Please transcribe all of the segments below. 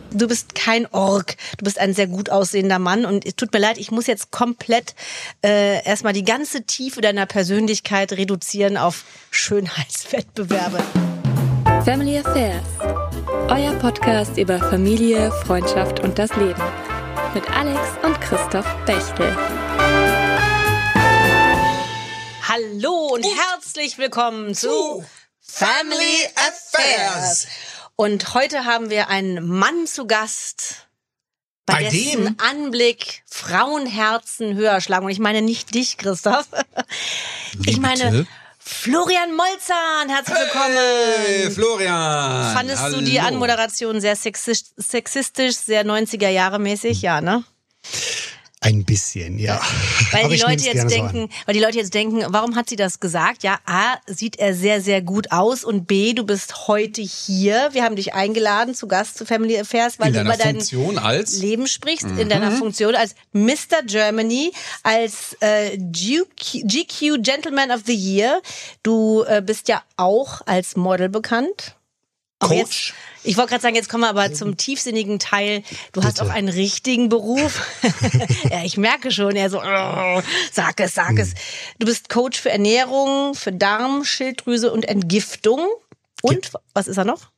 Du bist kein Ork. Du bist ein sehr gut aussehender Mann. Und es tut mir leid, ich muss jetzt komplett erstmal die ganze Tiefe deiner Persönlichkeit reduzieren auf Schönheitswettbewerbe. Family Affairs. Euer Podcast über Familie, Freundschaft und das Leben. Mit Alex und Christoph Bechtel. Hallo und herzlich willkommen zu Family Affairs. Und heute haben wir einen Mann zu Gast, bei dessen Anblick Frauenherzen höher schlagen. Und ich meine nicht dich, Christoph. Ich meine Florian Molzahn. Herzlich willkommen. Hey, Florian. Fandest Hallo. du die Anmoderation sehr sexistisch, sehr 90er Jahre mäßig? Ja, ne? Ein bisschen, ja. Weil die Leute jetzt denken, warum hat sie das gesagt? Ja, A, sieht er sehr, sehr gut aus und B, du bist heute hier. Wir haben dich eingeladen zu Gast zu Family Affairs, weil du über dein Leben sprichst, in deiner Funktion als Mr. Germany, als GQ Gentleman of the Year. Du bist ja auch als Model bekannt. Coach. Ich wollte gerade sagen, jetzt kommen wir aber zum tiefsinnigen Teil. Du hast auch einen richtigen Beruf. Ja, ich merke schon, er so, sag es. Du bist Coach für Ernährung, für Darm, Schilddrüse und Entgiftung. Und, was ist er noch?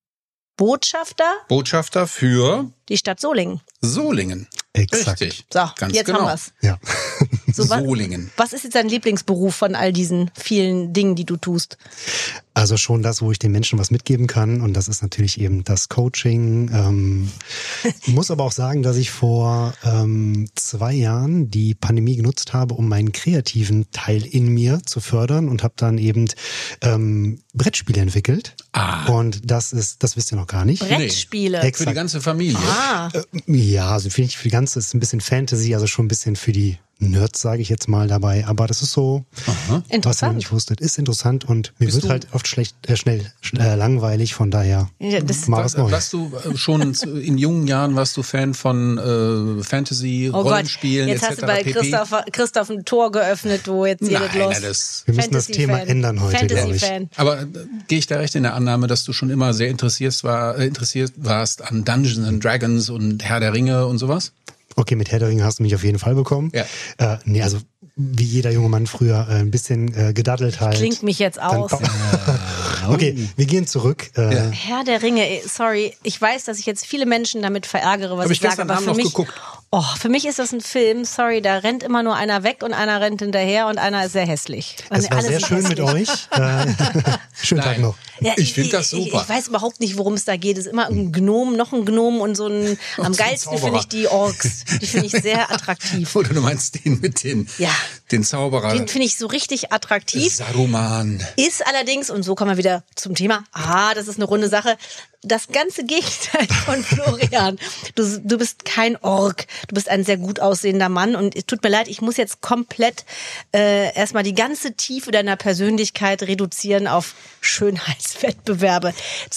Botschafter für die Stadt Solingen. Exakt. Richtig. So, ganz jetzt genau. haben wir's. Ja. So, Solingen. Was ist jetzt dein Lieblingsberuf von all diesen vielen Dingen, die du tust? Also schon das, wo ich den Menschen was mitgeben kann. Und das ist natürlich eben das Coaching. Muss aber auch sagen, dass ich vor 2 Jahren die Pandemie genutzt habe, um meinen kreativen Teil in mir zu fördern und habe dann eben Brettspiele entwickelt. Und das wisst ihr noch gar nicht. Brettspiele? Nee. Für die ganze Familie. Ja, also finde ich für die ganze, ist ein bisschen Fantasy, also schon ein bisschen für die Nerds, sage ich jetzt mal dabei. Aber das ist so, was ihr nicht wusstet, ist interessant und mir wird halt oft schnell langweilig, von daher mal was Neues. Warst du schon in jungen Jahren, warst du Fan von Fantasy, Rollenspielen jetzt etc. hast du bei Christoph ein Tor geöffnet, wo jetzt jedes los. Wir müssen das Thema ändern heute, glaube ich. Aber gehe ich da recht in der Annahme, dass du schon immer sehr interessiert warst an Dungeons and Dragons und Herr der Ringe und sowas? Okay, mit Herr der Ringe hast du mich auf jeden Fall bekommen. Ja. Also wie jeder junge Mann früher ein bisschen gedaddelt halt. Klingt mich jetzt aus. Okay, wir gehen zurück. Herr der Ringe, sorry, ich weiß, dass ich jetzt viele Menschen damit verärgere, was ich sage, aber für mich ist das ein Film, sorry, da rennt immer nur einer weg und einer rennt hinterher und einer ist sehr hässlich. Es war sehr schön mit euch. Schönen Tag noch. Ja, ich finde das super. Ich weiß überhaupt nicht, worum es da geht. Es ist immer ein Gnom, noch ein Gnom und so ein. Am geilsten finde ich die Orks. Die finde ich sehr attraktiv. Oder du meinst den mit den Zauberer. Den finde ich so richtig attraktiv. Saruman. Ist allerdings, und so kommen wir wieder zum Thema, das ist eine runde Sache, das ganze Gegenteil von Florian. Du bist kein Ork. Du bist ein sehr gut aussehender Mann. Und es tut mir leid, ich muss jetzt komplett erstmal die ganze Tiefe deiner Persönlichkeit reduzieren auf Schönheitswettbewerbe.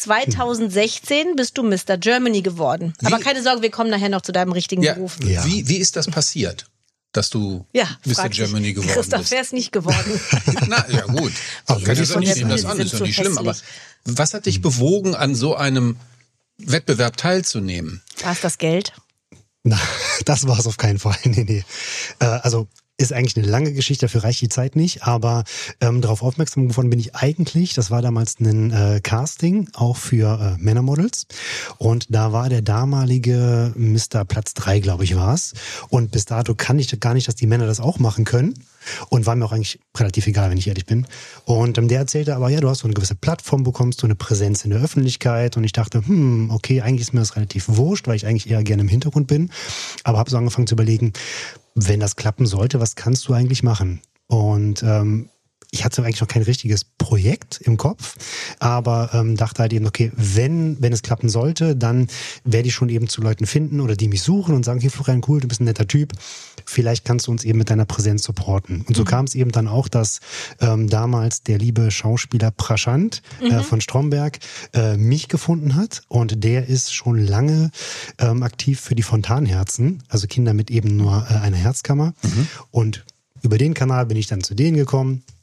2016 bist du Mr. Germany geworden. Aber keine Sorge, wir kommen nachher noch zu deinem richtigen Beruf. Ja. Wie ist das passiert, dass du Mr. Germany geworden bist? Christoph wäre es nicht geworden. Na, ja gut. Das ist doch nicht schlimm. Aber was hat dich bewogen, an so einem Wettbewerb teilzunehmen? War es das Geld? Na, das war es auf keinen Fall. Nee. Also ist eigentlich eine lange Geschichte, dafür reicht die Zeit nicht, aber darauf aufmerksam geworden bin ich eigentlich, das war damals ein Casting, auch für Männermodels, und da war der damalige Mr. Platz 3, glaube ich, war es, und bis dato kann ich gar nicht, dass die Männer das auch machen können. Und war mir auch eigentlich relativ egal, wenn ich ehrlich bin. Und der erzählte aber, ja, du hast so eine gewisse Plattform, bekommst du eine Präsenz in der Öffentlichkeit. Und ich dachte, okay, eigentlich ist mir das relativ wurscht, weil ich eigentlich eher gerne im Hintergrund bin. Aber habe so angefangen zu überlegen, wenn das klappen sollte, was kannst du eigentlich machen? Und ich hatte eigentlich noch kein richtiges Projekt im Kopf, aber dachte halt eben, okay, wenn es klappen sollte, dann werde ich schon eben zu Leuten finden oder die mich suchen und sagen, hey Florian, cool, du bist ein netter Typ, vielleicht kannst du uns eben mit deiner Präsenz supporten. Und so kam es eben dann auch, dass damals der liebe Schauspieler Prashant von Stromberg mich gefunden hat, und der ist schon lange aktiv für die Fontanherzen, also Kinder mit eben nur einer Herzkammer. Und über den Kanal bin ich dann zu denen gekommen.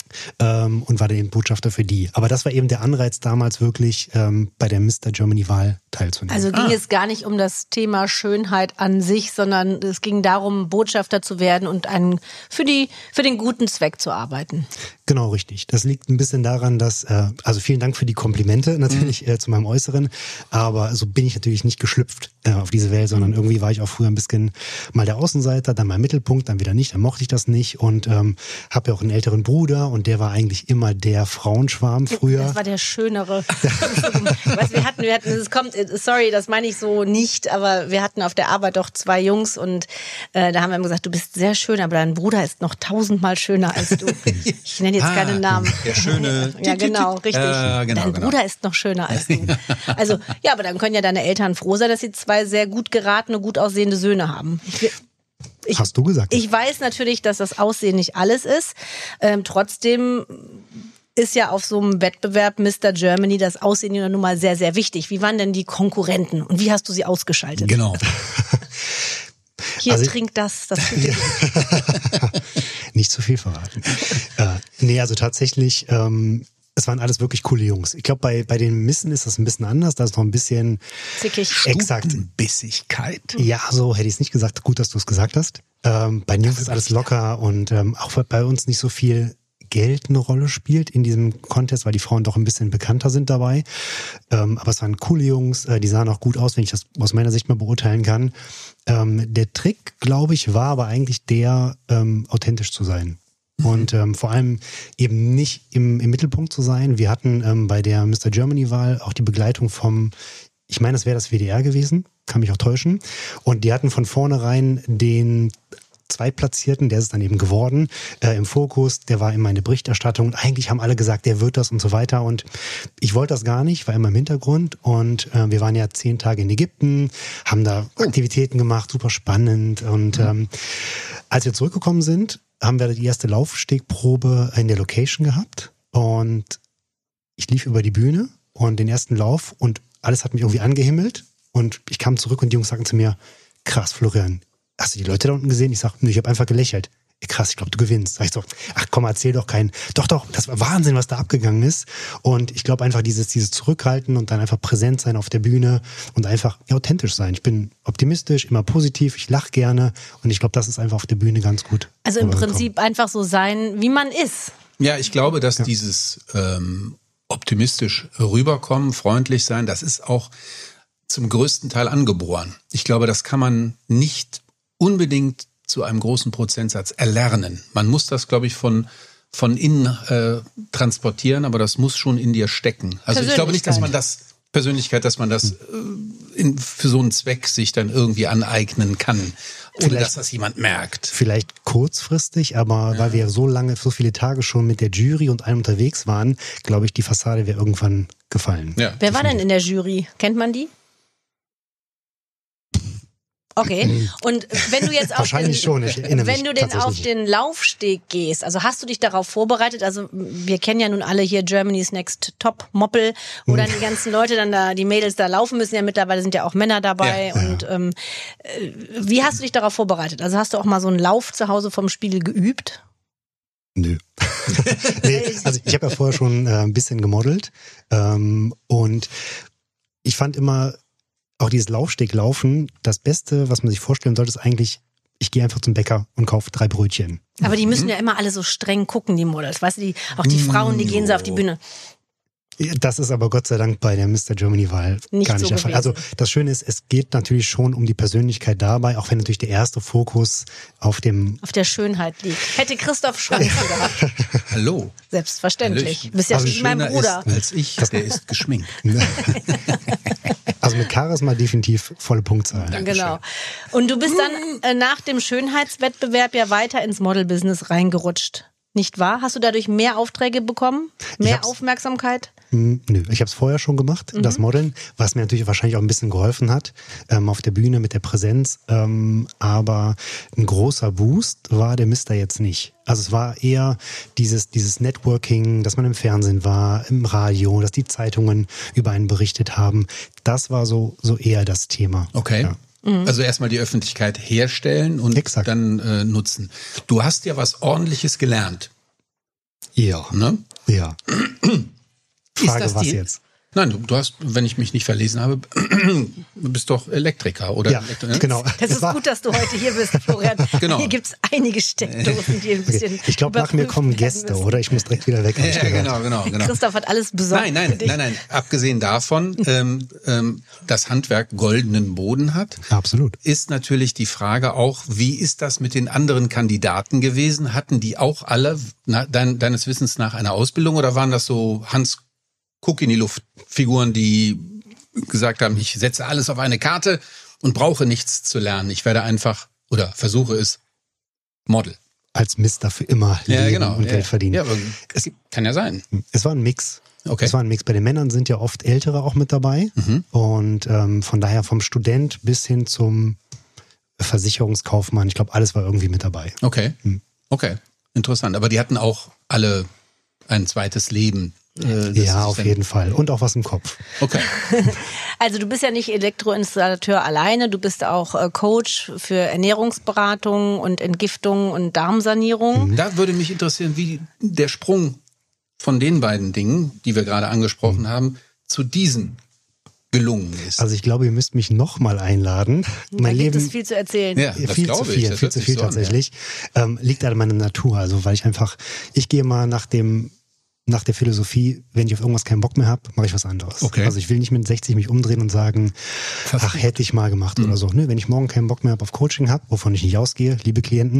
und war dann Botschafter für die. Aber das war eben der Anreiz damals wirklich bei der Mr. Germany-Wahl teilzunehmen. Also ging es gar nicht um das Thema Schönheit an sich, sondern es ging darum, Botschafter zu werden und für den guten Zweck zu arbeiten. Genau, richtig. Das liegt ein bisschen daran, dass, also vielen Dank für die Komplimente natürlich zu meinem Äußeren, aber so bin ich natürlich nicht geschlüpft auf diese Welt, sondern irgendwie war ich auch früher ein bisschen mal der Außenseiter, dann mal im Mittelpunkt, dann wieder nicht, dann mochte ich das nicht und habe ja auch einen älteren Bruder und der war eigentlich immer der Frauenschwarm früher. Das war der Schönere. Weißt, wir hatten, sorry, das meine ich so nicht, aber wir hatten auf der Arbeit doch 2 Jungs und da haben wir immer gesagt, du bist sehr schön, aber dein Bruder ist noch 1000-mal schöner als du. Ich nenne jetzt keinen Namen. Der schöne. Ja, genau, richtig. Dein Bruder ist noch schöner als du. Also, ja, aber dann können ja deine Eltern froh sein, dass sie 2 sehr gut geratene, gut aussehende Söhne haben. Hast du gesagt? Ich weiß natürlich, dass das Aussehen nicht alles ist. Trotzdem ist ja auf so einem Wettbewerb Mr. Germany das Aussehen ja nun mal sehr, sehr wichtig. Wie waren denn die Konkurrenten und wie hast du sie ausgeschaltet? Genau. Hier, also, trink das tut dir gut. Nicht zu viel verraten. Nee, also tatsächlich, es waren alles wirklich coole Jungs. Ich glaube, bei den Missen ist das ein bisschen anders. Da ist noch ein bisschen zickig. Exakt. Bissigkeit. Ja, so hätte ich es nicht gesagt. Gut, dass du es gesagt hast. Bei den Jungs ist alles locker und auch weil bei uns nicht so viel Geld eine Rolle spielt in diesem Contest, weil die Frauen doch ein bisschen bekannter sind dabei. Aber es waren coole Jungs, die sahen auch gut aus, wenn ich das aus meiner Sicht mal beurteilen kann. Der Trick, glaube ich, war aber eigentlich authentisch zu sein. Und vor allem eben nicht im Mittelpunkt zu sein. Wir hatten bei der Mr. Germany-Wahl auch die Begleitung ich meine, das wäre das WDR gewesen, kann mich auch täuschen. Und die hatten von vornherein den Zweitplatzierten, der ist dann eben geworden, im Fokus, der war immer in der Berichterstattung und eigentlich haben alle gesagt, der wird das und so weiter und ich wollte das gar nicht, war immer im Hintergrund und wir waren ja 10 Tage in Ägypten, haben da Aktivitäten gemacht, super spannend und als wir zurückgekommen sind, haben wir die erste Laufstegprobe in der Location gehabt und ich lief über die Bühne und den ersten Lauf und alles hat mich irgendwie angehimmelt und ich kam zurück und die Jungs sagten zu mir, krass Florian, hast du die Leute da unten gesehen? Ich sag, nö, ich habe einfach gelächelt. Krass, ich glaube, du gewinnst. Sag ich so, ach komm, erzähl doch keinen. Doch, das war Wahnsinn, was da abgegangen ist. Und ich glaube einfach dieses Zurückhalten und dann einfach präsent sein auf der Bühne und einfach authentisch sein. Ich bin optimistisch, immer positiv, ich lache gerne und ich glaube, das ist einfach auf der Bühne ganz gut. Also im Prinzip einfach so sein, wie man ist. Ja, ich glaube, dass dieses optimistisch rüberkommen, freundlich sein, das ist auch zum größten Teil angeboren. Ich glaube, das kann man nicht unbedingt zu einem großen Prozentsatz erlernen. Man muss das, glaube ich, von innen transportieren, aber das muss schon in dir stecken. Also ich glaube nicht, dass man das für so einen Zweck sich dann irgendwie aneignen kann, ohne dass das jemand merkt. Vielleicht kurzfristig, aber weil wir so viele Tage schon mit der Jury und allem unterwegs waren, glaube ich, die Fassade wäre irgendwann gefallen. Ja. Wer war denn in der Jury? Kennt man die? Okay, und wenn du jetzt auf den Laufsteg gehst, also hast du dich darauf vorbereitet, also wir kennen ja nun alle hier Germany's Next Top Moppel, wo dann die ganzen Leute dann da, die Mädels da laufen müssen, ja mittlerweile sind ja auch Männer dabei und wie hast du dich darauf vorbereitet? Also hast du auch mal so einen Lauf zu Hause vom Spiegel geübt? Nö. Nee, also ich habe ja vorher schon ein bisschen gemodelt und ich fand immer, auch dieses Laufsteglaufen, das Beste, was man sich vorstellen sollte, ist eigentlich, ich gehe einfach zum Bäcker und kaufe 3 Brötchen. Aber die müssen ja immer alle so streng gucken, die Models. Weißt du, auch die Frauen, die gehen so auf die Bühne. Das ist aber Gott sei Dank bei der Mr. Germany-Wahl gar nicht der Fall. Also das Schöne ist, es geht natürlich schon um die Persönlichkeit dabei, auch wenn natürlich der erste Fokus auf der Schönheit liegt. Hätte Christoph Chancen gehabt. Hallo. Selbstverständlich. Du bist ja wie mein Bruder. Ist als ich, der ist geschminkt. Also mit Charisma definitiv volle Punktzahl. Genau. Und du bist dann nach dem Schönheitswettbewerb ja weiter ins Model-Business reingerutscht. Nicht wahr? Hast du dadurch mehr Aufträge bekommen? Mehr Aufmerksamkeit? Nö, ich habe es vorher schon gemacht, das Modeln, was mir natürlich wahrscheinlich auch ein bisschen geholfen hat auf der Bühne mit der Präsenz. Aber ein großer Boost war der Mister jetzt nicht. Also es war eher dieses Networking, dass man im Fernsehen war, im Radio, dass die Zeitungen über einen berichtet haben. Das war so eher das Thema. Okay. Ja. Also erstmal die Öffentlichkeit herstellen und dann nutzen. Du hast ja was Ordentliches gelernt. Ja. Ne? Ja. Frage, das was die? jetzt? Nein, du hast, wenn ich mich nicht verlesen habe, du bist doch Elektriker, oder? Ja, genau. Das ist gut, dass du heute hier bist, Florian. Genau. Hier gibt es einige Steckdosen, die ein bisschen Okay. Ich glaube, nach mir kommen Gäste, oder? Ich muss direkt wieder weg. Ja, genau. Christoph hat alles besorgt. Nein. Abgesehen davon, das Handwerk goldenen Boden hat, Absolut. ist natürlich die Frage auch, wie ist das mit den anderen Kandidaten gewesen? Hatten die auch alle deines Wissens nach eine Ausbildung oder waren das so Hans Guck in die Luft Figuren, die gesagt haben, ich setze alles auf eine Karte und brauche nichts zu lernen. Ich werde einfach oder versuche es Model. Als Mister für immer leben und Geld verdienen. Ja, aber kann ja sein. Es war ein Mix. Okay. Es war ein Mix. Bei den Männern sind ja oft Ältere auch mit dabei. Und von daher vom Student bis hin zum Versicherungskaufmann, ich glaube, alles war irgendwie mit dabei. Okay. Okay, interessant. Aber die hatten auch alle ein zweites Leben. Ja, auf jeden Fall. Und auch was im Kopf. Okay. Also du bist ja nicht Elektroinstallateur alleine, du bist auch Coach für Ernährungsberatung und Entgiftung und Darmsanierung. Da würde mich interessieren, wie der Sprung von den beiden Dingen, die wir gerade angesprochen haben, zu diesen gelungen ist. Also ich glaube, ihr müsst mich nochmal einladen. Da gibt es viel zu erzählen. Ja, das viel glaube zu ich. viel, Das viel hört zu sich viel so an, tatsächlich. Liegt an meiner Natur. Also weil ich gehe mal nach der Philosophie, wenn ich auf irgendwas keinen Bock mehr habe, mache ich was anderes. Okay. Also ich will nicht mit 60 mich umdrehen und sagen, ach, hätte ich mal gemacht oder so. Nö, wenn ich morgen keinen Bock mehr auf Coaching habe, wovon ich nicht ausgehe, liebe Klienten,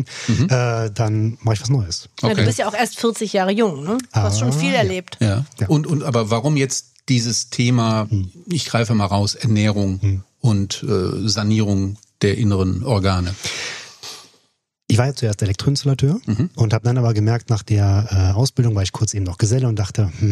dann mache ich was Neues. Ja, du bist ja auch erst 40 Jahre jung, ne? Du hast schon viel erlebt. Ja. Und aber warum jetzt dieses Thema, ich greife mal raus, Ernährung und Sanierung der inneren Organe? Ich war ja zuerst Elektroinstallateur und habe dann aber gemerkt, nach der Ausbildung war ich kurz eben noch Geselle und dachte, für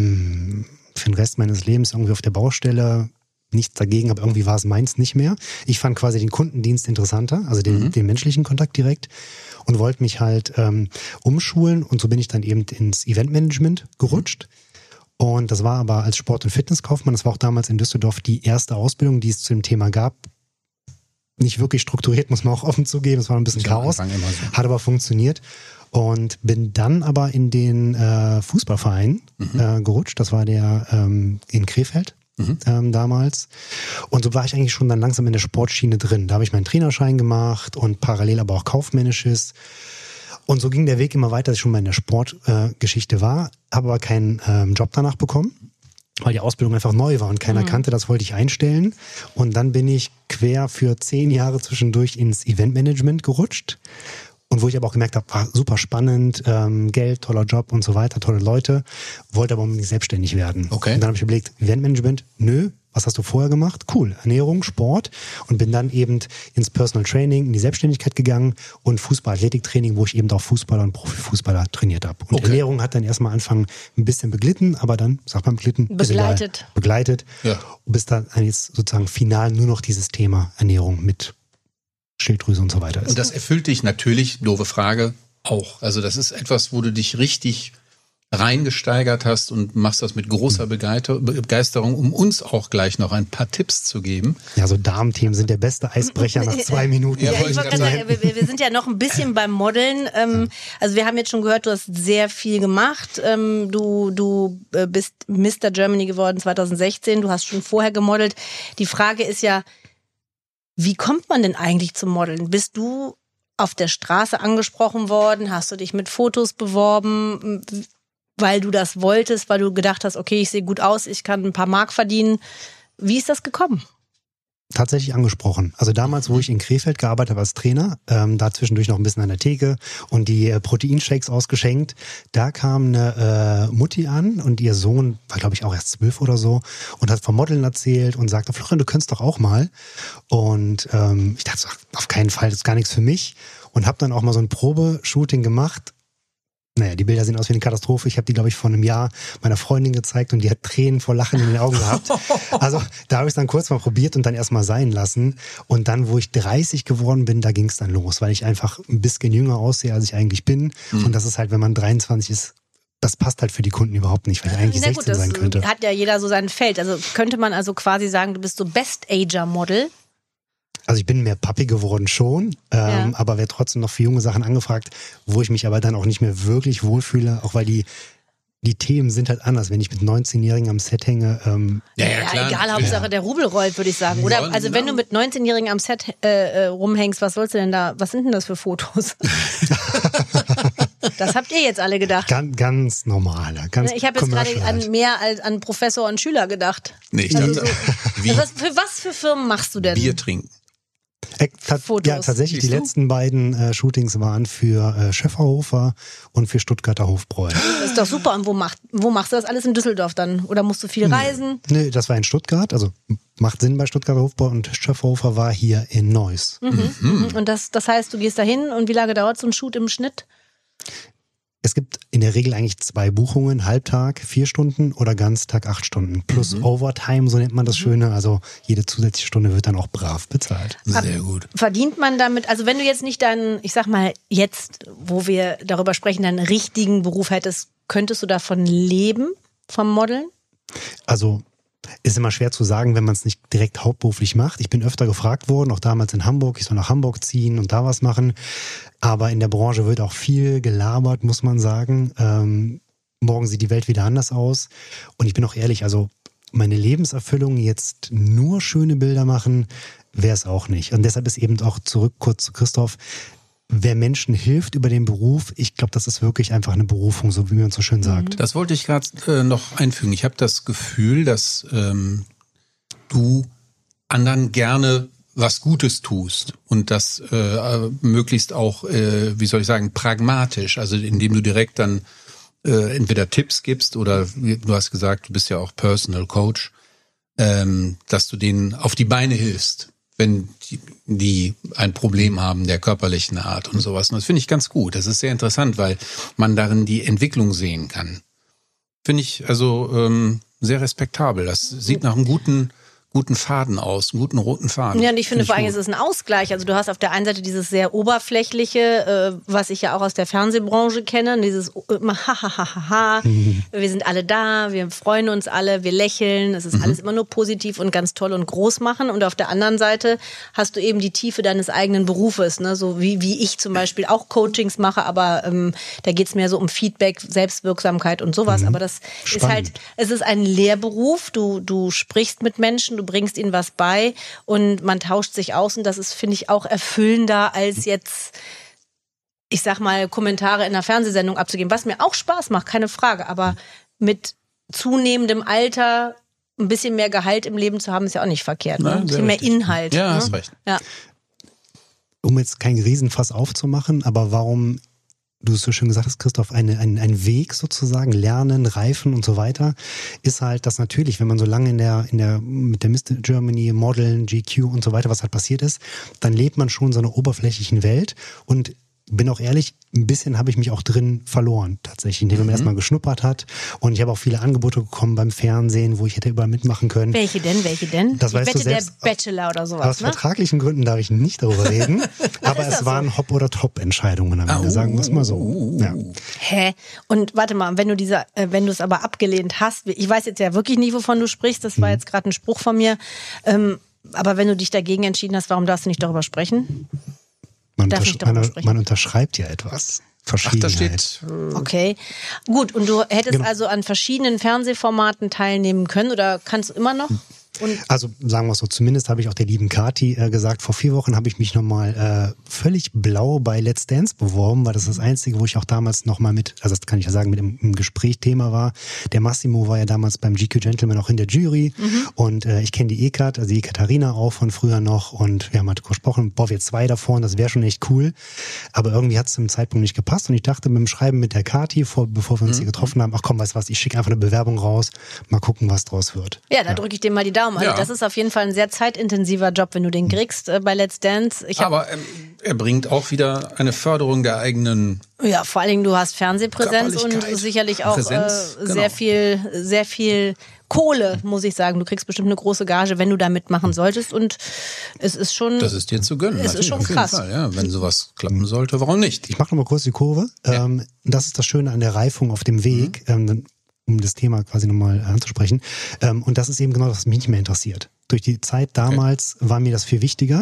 den Rest meines Lebens irgendwie auf der Baustelle nichts dagegen, aber irgendwie war es meins nicht mehr. Ich fand quasi den Kundendienst interessanter, also den menschlichen Kontakt direkt und wollte mich halt umschulen und so bin ich dann eben ins Eventmanagement gerutscht. Und das war aber als Sport- und Fitnesskaufmann, das war auch damals in Düsseldorf die erste Ausbildung, die es zu dem Thema gab. Nicht wirklich strukturiert, muss man auch offen zugeben. Es war ein bisschen Chaos, hat aber funktioniert. Und bin dann aber in den Fußballverein gerutscht. Das war der in Krefeld damals. Und so war ich eigentlich schon dann langsam in der Sportschiene drin. Da habe ich meinen Trainerschein gemacht und parallel aber auch Kaufmännisches. Und so ging der Weg immer weiter, dass ich schon mal in der Sportgeschichte war, habe aber keinen Job danach bekommen, weil die Ausbildung einfach neu war und keiner kannte, das wollte ich einstellen. Und dann bin ich quer für 10 Jahre zwischendurch ins Eventmanagement gerutscht. Und wo ich aber auch gemerkt habe, war super spannend, Geld, toller Job und so weiter, tolle Leute, wollte aber unbedingt selbstständig werden. Okay. Und dann habe ich überlegt, Eventmanagement, nö, was hast du vorher gemacht? Cool, Ernährung, Sport und bin dann eben ins Personal Training, in die Selbstständigkeit gegangen und Fußball-Athletiktraining, wo ich eben auch Fußballer und Profifußballer trainiert habe. Und Ernährung hat dann erstmal angefangen ein bisschen beglitten, aber dann, sagt man beglitten? Begleitet. Ja. Und bis dann jetzt sozusagen final nur noch dieses Thema Ernährung mit Schilddrüse und so weiter ist. Und das erfüllt dich natürlich, doofe Frage, auch. Also das ist etwas, wo du dich richtig reingesteigert hast und machst das mit großer Begeisterung, um uns auch gleich noch ein paar Tipps zu geben. Ja, so Darmthemen sind der beste Eisbrecher nach 2 Minuten. Ja, ich wollte sagen, wir sind ja noch ein bisschen beim Modeln. Also wir haben jetzt schon gehört, du hast sehr viel gemacht. Du bist Mr. Germany geworden 2016. Du hast schon vorher gemodelt. Die Frage ist ja, wie kommt man denn eigentlich zum Modeln? Bist du auf der Straße angesprochen worden? Hast du dich mit Fotos beworben, weil du das wolltest, weil du gedacht hast, okay, ich sehe gut aus, ich kann ein paar Mark verdienen? Wie ist das gekommen? Tatsächlich angesprochen. Also damals, wo ich in Krefeld gearbeitet habe als Trainer, da zwischendurch noch ein bisschen an der Theke und die Proteinshakes ausgeschenkt, da kam eine Mutti an und ihr Sohn war, glaube ich, auch erst 12 oder so und hat vom Modeln erzählt und sagte, Florian, du könntest doch auch mal. Und ich dachte so, auf keinen Fall, das ist gar nichts für mich. Und habe dann auch mal so ein Probeshooting gemacht. Naja, die Bilder sehen aus wie eine Katastrophe. Ich habe die, glaube ich, vor einem Jahr meiner Freundin gezeigt und die hat Tränen vor Lachen in den Augen gehabt. Also da habe ich es dann kurz mal probiert und dann erstmal sein lassen. Und dann, wo ich 30 geworden bin, da ging es dann los, weil ich einfach ein bisschen jünger aussehe, als ich eigentlich bin. Und das ist halt, wenn man 23 ist, das passt halt für die Kunden überhaupt nicht, weil ich eigentlich 16 sein könnte. Hat ja jeder so sein Feld. Also könnte man also quasi sagen, du bist so Best-Ager-Model? Also ich bin mehr Papi geworden schon, aber werde trotzdem noch für junge Sachen angefragt, wo ich mich aber dann auch nicht mehr wirklich wohlfühle, auch weil die Themen sind halt anders. Wenn ich mit 19-Jährigen am Set hänge. Klar. Egal, Hauptsache der Rubel rollt, würde ich sagen. Oder? Also wenn du mit 19-Jährigen am Set rumhängst, was sollst du denn da, was sind denn das für Fotos? Das habt ihr jetzt alle gedacht. Ganz normale, ganz Ich habe jetzt gerade mehr als an Professor und Schüler gedacht. Nee, ich dachte, für was für Firmen machst du denn? Bier trinken. Fotos. Ja, tatsächlich, die letzten beiden Shootings waren für Schäferhofer und für Stuttgarter Hofbräu. Das ist doch super. Und wo machst du das alles in Düsseldorf dann? Oder musst du viel reisen? Nee, das war in Stuttgart, also macht Sinn bei Stuttgarter Hofbräu, und Schäferhofer war hier in Neuss. Und das heißt, du gehst da hin und wie lange dauert so ein Shoot im Schnitt? Es gibt in der Regel eigentlich 2 Buchungen, Halbtag 4 Stunden oder Ganztag 8 Stunden. Plus Overtime, so nennt man das Schöne. Also jede zusätzliche Stunde wird dann auch brav bezahlt. Sehr gut. Verdient man damit, also wenn du jetzt nicht deinen, ich sag mal jetzt, wo wir darüber sprechen, deinen richtigen Beruf hättest, könntest du davon leben, vom Modeln? Also ist immer schwer zu sagen, wenn man es nicht direkt hauptberuflich macht. Ich bin öfter gefragt worden, auch damals in Hamburg, ich soll nach Hamburg ziehen und da was machen. Aber in der Branche wird auch viel gelabert, muss man sagen. Morgen sieht die Welt wieder anders aus. Und ich bin auch ehrlich, also meine Lebenserfüllung, jetzt nur schöne Bilder machen, wäre es auch nicht. Und deshalb ist eben auch kurz zu Christoph, wer Menschen hilft über den Beruf, ich glaube, das ist wirklich einfach eine Berufung, so wie man so schön sagt. Das wollte ich gerade noch einfügen. Ich habe das Gefühl, dass du anderen gerne was Gutes tust und das möglichst auch, wie soll ich sagen, pragmatisch, also indem du direkt dann entweder Tipps gibst oder du hast gesagt, du bist ja auch Personal Coach, dass du denen auf die Beine hilfst, wenn die ein Problem haben der körperlichen Art und sowas. Und das finde ich ganz gut. Das ist sehr interessant, weil man darin die Entwicklung sehen kann. Finde ich also sehr respektabel. Das sieht nach einem guten Faden aus, einen guten roten Faden. Ja, und ich finde vor allem, es ist ein Ausgleich. Also du hast auf der einen Seite dieses sehr oberflächliche, was ich ja auch aus der Fernsehbranche kenne, dieses wir sind alle da, wir freuen uns alle, wir lächeln, es ist alles immer nur positiv und ganz toll und groß machen. Und auf der anderen Seite hast du eben die Tiefe deines eigenen Berufes, ne? So wie ich zum Beispiel auch Coachings mache, aber da geht's mehr so um Feedback, Selbstwirksamkeit und sowas. Aber das ist halt, es ist ein Lehrberuf, du sprichst mit Menschen, du bringst ihnen was bei und man tauscht sich aus und das ist, finde ich, auch erfüllender als jetzt, ich sag mal, Kommentare in einer Fernsehsendung abzugeben, was mir auch Spaß macht, keine Frage, aber mit zunehmendem Alter ein bisschen mehr Gehalt im Leben zu haben, ist ja auch nicht verkehrt. Ne? Ein bisschen mehr Inhalt. Ja, ne? hast recht. Ja. Um jetzt keinen Riesenfass aufzumachen, aber warum du es so schön gesagt hast, Christoph, ein Weg sozusagen, Lernen, Reifen und so weiter, ist halt, dass natürlich, wenn man so lange mit der Mr. Germany, Modeln, GQ und so weiter, was halt passiert ist, dann lebt man schon in so einer oberflächlichen Welt und bin auch ehrlich, ein bisschen habe ich mich auch drin verloren, tatsächlich, indem man erstmal geschnuppert hat. Und ich habe auch viele Angebote bekommen beim Fernsehen, wo ich hätte überall mitmachen können. Welche denn? Das weißt du selbst. Der Bachelor oder sowas, aus vertraglichen Gründen darf ich nicht darüber reden. Aber es waren Hop- oder Top-Entscheidungen am Ende, sagen wir es mal so. Ja. Hä? Und warte mal, wenn du es aber abgelehnt hast, ich weiß jetzt ja wirklich nicht, wovon du sprichst, das war jetzt gerade ein Spruch von mir, aber wenn du dich dagegen entschieden hast, warum darfst du nicht darüber sprechen? Man unterschreibt ja etwas. Ach, da steht. Okay. Gut, und du hättest also an verschiedenen Fernsehformaten teilnehmen können oder kannst du immer noch? Also sagen wir es so, zumindest habe ich auch der lieben Kati gesagt, vor 4 Wochen habe ich mich nochmal völlig blau bei Let's Dance beworben, weil das das Einzige, wo ich auch damals nochmal also das kann ich ja sagen, mit im Gespräch Thema war. Der Massimo war ja damals beim GQ Gentleman auch in der Jury und ich kenne die Ekat, also die Katharina auch von früher noch und wir haben halt gesprochen, wir 2 davon, das wäre schon echt cool, aber irgendwie hat es zum Zeitpunkt nicht gepasst und ich dachte beim Schreiben mit der Kati, bevor wir uns hier getroffen haben, ach komm, weißt du was, ich schicke einfach eine Bewerbung raus, mal gucken, was draus wird. Ja, da drücke ich dir mal die Daumen. Also das ist auf jeden Fall ein sehr zeitintensiver Job, wenn du den kriegst bei Let's Dance. Aber er bringt auch wieder eine Förderung der eigenen. Ja, vor allen Dingen du hast Fernsehpräsenz und sicherlich auch sehr viel Kohle, muss ich sagen. Du kriegst bestimmt eine große Gage, wenn du da mitmachen solltest und es ist schon... Das ist dir zu gönnen. Es ist schon krass. Fall, ja. Wenn sowas klappen sollte, warum nicht? Ich mache nochmal kurz die Kurve. Ja. Das ist das Schöne an der Reifung auf dem Weg. Um das Thema quasi nochmal anzusprechen. Und das ist eben genau das, was mich nicht mehr interessiert. Durch die Zeit damals war mir das viel wichtiger.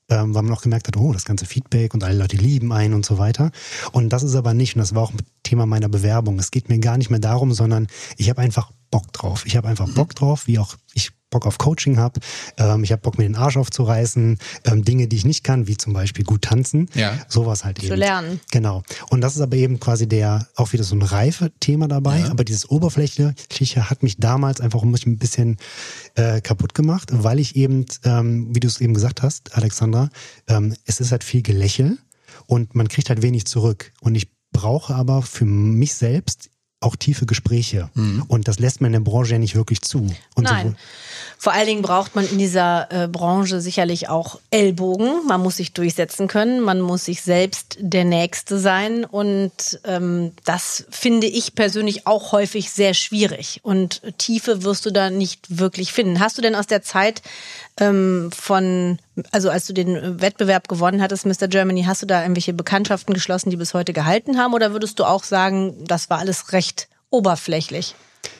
weil man auch gemerkt hat, oh, das ganze Feedback und alle Leute lieben einen und so weiter. Und das ist aber nicht, und das war auch Thema meiner Bewerbung. Es geht mir gar nicht mehr darum, sondern ich habe einfach Bock drauf. Ich habe einfach Bock drauf, wie auch ich Bock auf Coaching habe. Ich habe Bock, mir den Arsch aufzureißen. Dinge, die ich nicht kann, wie zum Beispiel gut tanzen. Ja. Sowas halt eben. Zu lernen. Genau. Und das ist aber eben quasi auch wieder so ein Reife-Thema dabei. Ja. Aber dieses Oberflächliche hat mich damals einfach ein bisschen kaputt gemacht, weil ich eben, wie du es eben gesagt hast, Alexandra, es ist halt viel Gelächel und man kriegt halt wenig zurück. Und ich brauche aber für mich selbst auch tiefe Gespräche. Und das lässt man in der Branche ja nicht wirklich zu. Und Nein. Vor allen Dingen braucht man in dieser Branche sicherlich auch Ellbogen. Man muss sich durchsetzen können. Man muss sich selbst der Nächste sein. Und das finde ich persönlich auch häufig sehr schwierig. Und Tiefe wirst du da nicht wirklich finden. Hast du denn aus der Zeit also als du den Wettbewerb gewonnen hattest, Mr. Germany, hast du da irgendwelche Bekanntschaften geschlossen, die bis heute gehalten haben? Oder würdest du auch sagen, das war alles recht oberflächlich?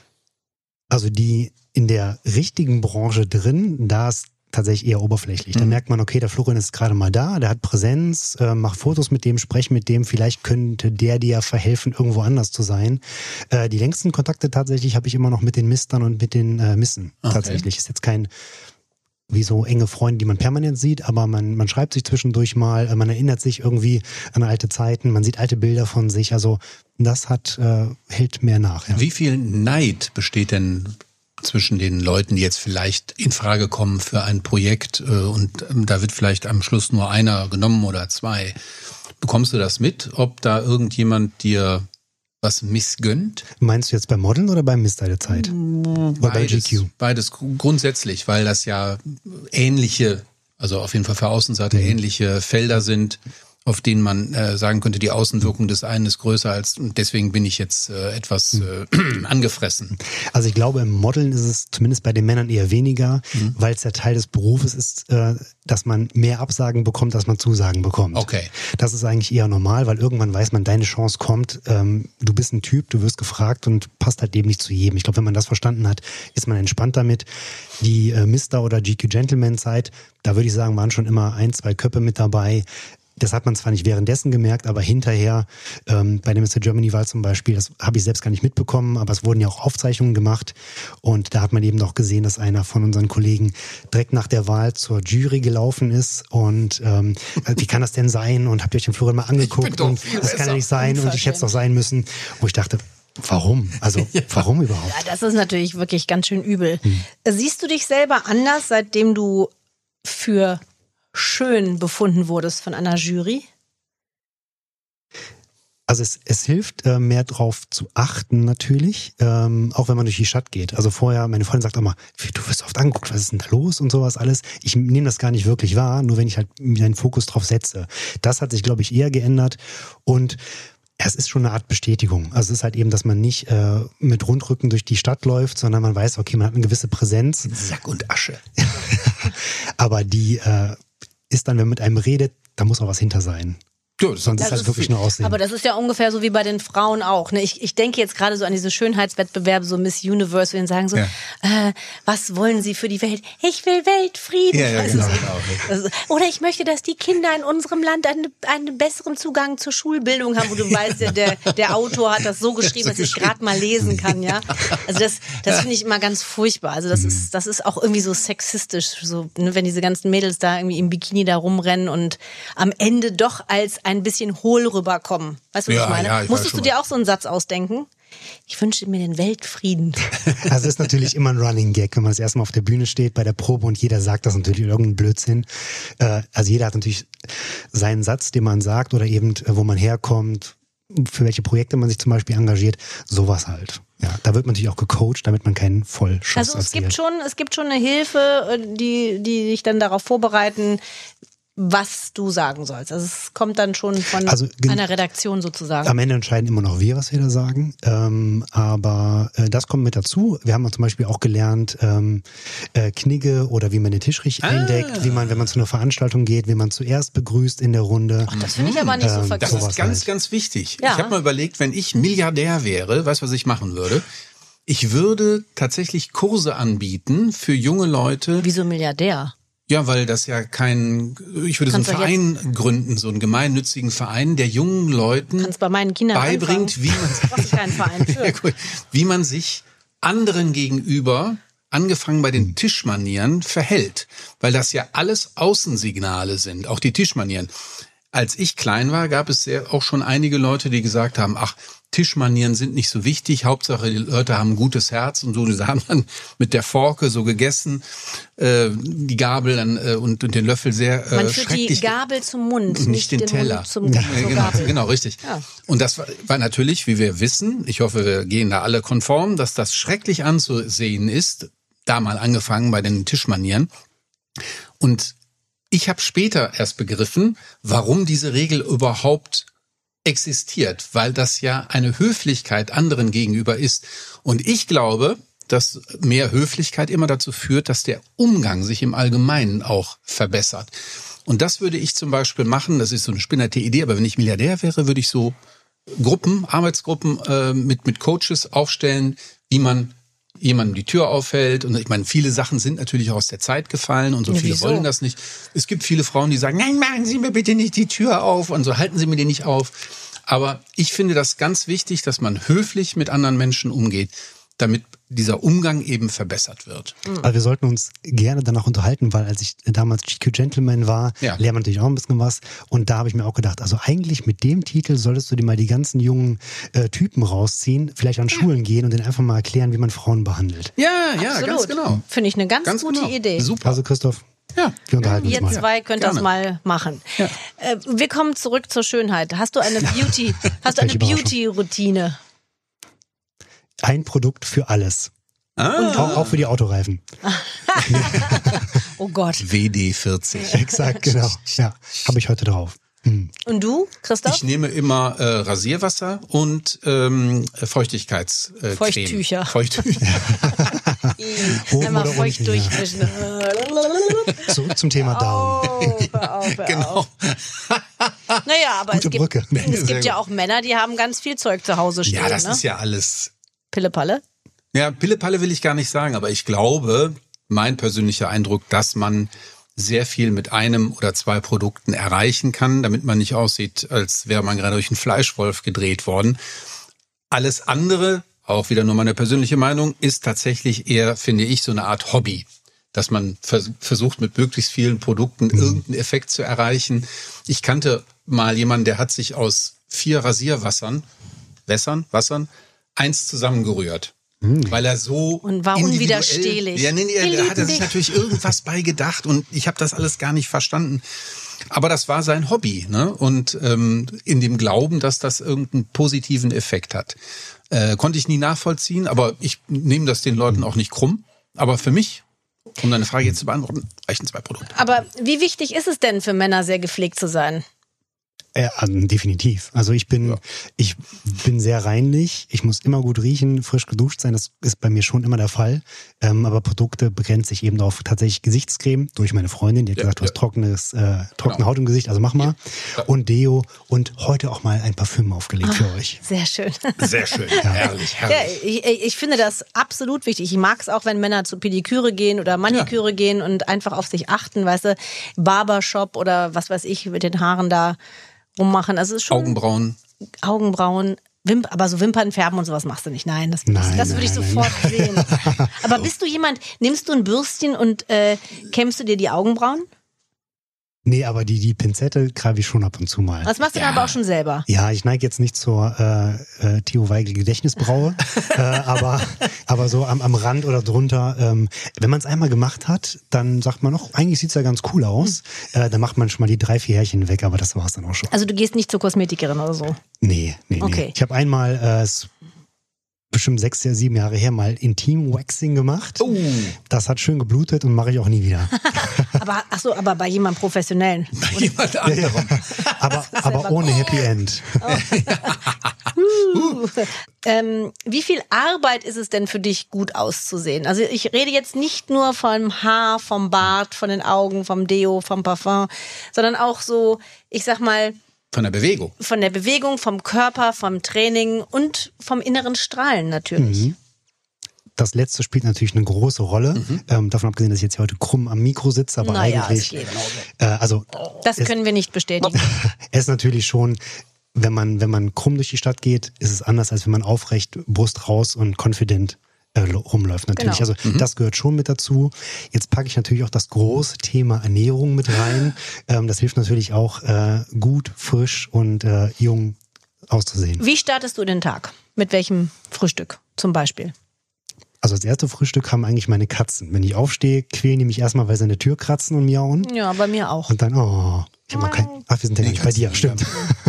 Also die in der richtigen Branche drin, da ist tatsächlich eher oberflächlich. Da merkt man, okay, der Florian ist gerade mal da, der hat Präsenz, mach Fotos mit dem, sprech mit dem, vielleicht könnte der dir verhelfen, irgendwo anders zu sein. Die längsten Kontakte tatsächlich habe ich immer noch mit den Mistern und mit den Missen. Okay. Tatsächlich ist jetzt kein wie so enge Freunde, die man permanent sieht, aber man schreibt sich zwischendurch mal, man erinnert sich irgendwie an alte Zeiten, man sieht alte Bilder von sich, also das hält mehr nach. Ja. Wie viel Neid besteht denn zwischen den Leuten, die jetzt vielleicht in Frage kommen für ein Projekt und da wird vielleicht am Schluss nur einer genommen oder zwei? Bekommst du das mit, ob da irgendjemand dir was missgönnt? Meinst du jetzt beim Modeln oder beim Mist der Zeit? Oder bei GQ? Beides grundsätzlich, weil das ja ähnliche, also auf jeden Fall für Außenseiter ähnliche Felder sind, auf denen man sagen könnte, die Außenwirkung des einen ist größer als, und deswegen bin ich jetzt etwas angefressen. Also ich glaube, im Modeln ist es zumindest bei den Männern eher weniger, weil es ja Teil des Berufes ist, dass man mehr Absagen bekommt, als man Zusagen bekommt. Okay. Das ist eigentlich eher normal, weil irgendwann weiß man, deine Chance kommt, du bist ein Typ, du wirst gefragt und passt halt eben nicht zu jedem. Ich glaube, wenn man das verstanden hat, ist man entspannt damit. Die Mr. oder GQ Gentleman Zeit, da würde ich sagen, waren schon immer 1, 2 Köpfe mit dabei. Das hat man zwar nicht währenddessen gemerkt, aber hinterher, bei der Mr. Germany-Wahl zum Beispiel, das habe ich selbst gar nicht mitbekommen, aber es wurden ja auch Aufzeichnungen gemacht und da hat man eben noch gesehen, dass einer von unseren Kollegen direkt nach der Wahl zur Jury gelaufen ist und wie kann das denn sein und habt ihr euch den Florian mal angeguckt und das kann ja nicht sein und ich hätte es doch sein müssen, wo ich dachte, warum? Also warum überhaupt? Ja, das ist natürlich wirklich ganz schön übel. Siehst du dich selber anders, seitdem du für schön befunden wurdest von einer Jury? Also es hilft, mehr drauf zu achten natürlich, auch wenn man durch die Stadt geht. Also vorher, meine Freundin sagt immer, du wirst oft angeguckt, was ist denn da los und sowas alles. Ich nehme das gar nicht wirklich wahr, nur wenn ich halt meinen Fokus drauf setze. Das hat sich, glaube ich, eher geändert und es ist schon eine Art Bestätigung. Also es ist halt eben, dass man nicht mit Rundrücken durch die Stadt läuft, sondern man weiß, okay, man hat eine gewisse Präsenz. Sack und Asche. Aber die ist dann, wenn man mit einem redet, da muss auch was hinter sein. Ja, sonst ist halt wirklich nur Aussehen. Aber das ist ja ungefähr so wie bei den Frauen auch. Ne? Ich denke jetzt gerade so an diese Schönheitswettbewerbe, so Miss Universe, wo die sagen so, was wollen Sie für die Welt? Ich will Weltfrieden. Ja, genau. Also, oder ich möchte, dass die Kinder in unserem Land einen besseren Zugang zur Schulbildung haben, wo du weißt, der Autor hat das so geschrieben, dass ich gerade mal lesen kann. Ja, also das finde ich immer ganz furchtbar. Also das ist auch irgendwie so sexistisch, so, ne, wenn diese ganzen Mädels da irgendwie im Bikini da rumrennen und am Ende doch als ein bisschen hohl rüberkommen. Weißt du, was ich meine? Ja, Musstest du dir auch so einen Satz ausdenken? Ich wünsche mir den Weltfrieden. Also es ist natürlich immer ein Running Gag, wenn man das erste Mal auf der Bühne steht bei der Probe und jeder sagt das natürlich irgendeinen Blödsinn. Also jeder hat natürlich seinen Satz, den man sagt oder eben, wo man herkommt, für welche Projekte man sich zum Beispiel engagiert, sowas halt. Ja, da wird man natürlich auch gecoacht, damit man keinen Vollschuss Also es gibt schon eine Hilfe, die dich dann darauf vorbereiten, was du sagen sollst. Also es kommt dann schon von einer Redaktion sozusagen. Am Ende entscheiden immer noch wir, was wir da sagen. Aber das kommt mit dazu. Wir haben zum Beispiel auch gelernt, Knigge oder wie man den Tisch richtig eindeckt, wie man, wenn man zu einer Veranstaltung geht, wie man zuerst begrüßt in der Runde. Ach, das finde ich aber nicht so verkehrt. Das ist ganz, ganz wichtig. Ja. Ich habe mal überlegt, wenn ich Milliardär wäre, weißt du, was ich machen würde? Ich würde tatsächlich Kurse anbieten für junge Leute. Wieso Milliardär? Ja, weil das ja ich würde so einen Verein gründen, so einen gemeinnützigen Verein, der jungen Leuten bei meinen Kindern beibringt, wie man sich anderen gegenüber, angefangen bei den Tischmanieren, verhält. Weil das ja alles Außensignale sind, auch die Tischmanieren. Als ich klein war, gab es auch schon einige Leute, die gesagt haben, ach, Tischmanieren sind nicht so wichtig, Hauptsache die Leute haben ein gutes Herz und so, die haben dann mit der Forke so gegessen, die Gabel dann und den Löffel sehr Man führt schrecklich. Die Gabel zum Mund, nicht den Teller. Mund zur Gabel. Genau, richtig. Ja. Und das war natürlich, wie wir wissen, ich hoffe, wir gehen da alle konform, dass das schrecklich anzusehen ist, da mal angefangen bei den Tischmanieren. Und ich habe später erst begriffen, warum diese Regel überhaupt existiert, weil das ja eine Höflichkeit anderen gegenüber ist. Und ich glaube, dass mehr Höflichkeit immer dazu führt, dass der Umgang sich im Allgemeinen auch verbessert. Und das würde ich zum Beispiel machen, das ist so eine spinnerte Idee, aber wenn ich Milliardär wäre, würde ich so Arbeitsgruppen mit Coaches aufstellen, wie man jemandem die Tür aufhält. Und ich meine, viele Sachen sind natürlich auch aus der Zeit gefallen und so viele wollen das nicht. Es gibt viele Frauen, die sagen, nein, machen Sie mir bitte nicht die Tür auf und so, halten Sie mir die nicht auf. Aber ich finde das ganz wichtig, dass man höflich mit anderen Menschen umgeht, damit dieser Umgang eben verbessert wird. Aber wir sollten uns gerne danach unterhalten, weil als ich damals GQ Gentleman war, lernt man natürlich auch ein bisschen was. Und da habe ich mir auch gedacht, also eigentlich mit dem Titel solltest du dir mal die ganzen jungen Typen rausziehen, vielleicht an Schulen gehen und denen einfach mal erklären, wie man Frauen behandelt. Ja, absolut. Ganz genau. Finde ich eine ganz gute Idee. Super. Also Christoph, wir unterhalten uns mal. Ihr zwei könnt das mal machen. Ja. Wir kommen zurück zur Schönheit. Hast du eine Beauty-Routine? Ein Produkt für alles. Auch für die Autoreifen. Oh Gott. WD-40. Exakt, genau. Ja, habe ich heute drauf. Und du, Christoph? Ich nehme immer Rasierwasser und Feuchtigkeitscreme. Feuchttücher. Einmal feucht durchwischen. Zurück zum Thema Daumen. Hör auf. Genau. Naja, aber Gute Brücke. Es gibt ja auch Männer, die haben ganz viel Zeug zu Hause stehen. Ja, das ist ja alles... Pillepalle? Ja, Pillepalle will ich gar nicht sagen, aber ich glaube, mein persönlicher Eindruck, dass man sehr viel mit einem oder zwei Produkten erreichen kann, damit man nicht aussieht, als wäre man gerade durch einen Fleischwolf gedreht worden. Alles andere, auch wieder nur meine persönliche Meinung, ist tatsächlich eher, finde ich, so eine Art Hobby. Dass man versucht, mit möglichst vielen Produkten irgendeinen Effekt zu erreichen. Ich kannte mal jemanden, der hat sich aus 4 Rasierwassern, eins zusammengerührt. Weil er so und war unwiderstehlich. Ja, da hat er sich natürlich irgendwas bei gedacht und ich habe das alles gar nicht verstanden. Aber das war sein Hobby, ne? Und in dem Glauben, dass das irgendeinen positiven Effekt hat. Konnte ich nie nachvollziehen, aber ich nehme das den Leuten auch nicht krumm. Aber für mich, um deine Frage jetzt zu beantworten, reichen 2 Produkte. Aber wie wichtig ist es denn für Männer, sehr gepflegt zu sein? Definitiv. Also ich bin sehr reinlich. Ich muss immer gut riechen, frisch geduscht sein. Das ist bei mir schon immer der Fall. Aber Produkte begrenzt sich eben auf tatsächlich Gesichtscreme durch meine Freundin. Die hat gesagt, du hast trockene Haut im Gesicht, also mach mal. Ja. Und Deo und heute auch mal ein Parfüm aufgelegt für euch. Sehr schön. Sehr schön. Herrlich. Ja, ich finde das absolut wichtig. Ich mag es auch, wenn Männer zu Pediküre gehen oder Maniküre gehen und einfach auf sich achten, weißt du, Barbershop oder was weiß ich, mit den Haaren da rummachen. Also ist schon Augenbrauen, aber so Wimpern färben und sowas machst du nicht. Nein, das würde ich sofort sehen. Aber bist du jemand, nimmst du ein Bürstchen und kämmst du dir die Augenbrauen? Nee, aber die Pinzette greife ich schon ab und zu mal. Das machst du dann aber auch schon selber? Ja, ich neige jetzt nicht zur Theo Weigel Gedächtnisbraue, aber so am Rand oder drunter. Wenn man es einmal gemacht hat, dann sagt man noch, eigentlich sieht's ja ganz cool aus. Dann macht man schon mal die 3-4 Härchen weg, aber das war's dann auch schon. Also du gehst nicht zur Kosmetikerin oder so? Nee. Okay. Ich habe einmal bestimmt 6, 7 Jahre her mal Intim-Waxing gemacht. Das hat schön geblutet und mache ich auch nie wieder. aber bei jemandem Professionellen. Bei jemand anderem. aber ohne Happy End. Wie viel Arbeit ist es denn für dich, gut auszusehen? Also ich rede jetzt nicht nur vom Haar, vom Bart, von den Augen, vom Deo, vom Parfum, sondern auch so, ich sag mal, von der Bewegung. Von der Bewegung, vom Körper, vom Training und vom inneren Strahlen natürlich. Das Letzte spielt natürlich eine große Rolle. Davon abgesehen, dass ich jetzt heute krumm am Mikro sitze, aber eigentlich. Das können wir nicht bestätigen. Es ist natürlich schon, wenn man krumm durch die Stadt geht, ist es anders, als wenn man aufrecht, Brust raus und confident rumläuft natürlich. Genau. Also das gehört schon mit dazu. Jetzt packe ich natürlich auch das große Thema Ernährung mit rein. Das hilft natürlich auch, gut, frisch und jung auszusehen. Wie startest du den Tag? Mit welchem Frühstück zum Beispiel? Also das erste Frühstück haben eigentlich meine Katzen. Wenn ich aufstehe, quälen die mich erstmal, weil sie an der Tür kratzen und miauen. Ja, bei mir auch. Und dann, ich habe noch kein. Ach, wir sind ja nicht bei dir, stimmt.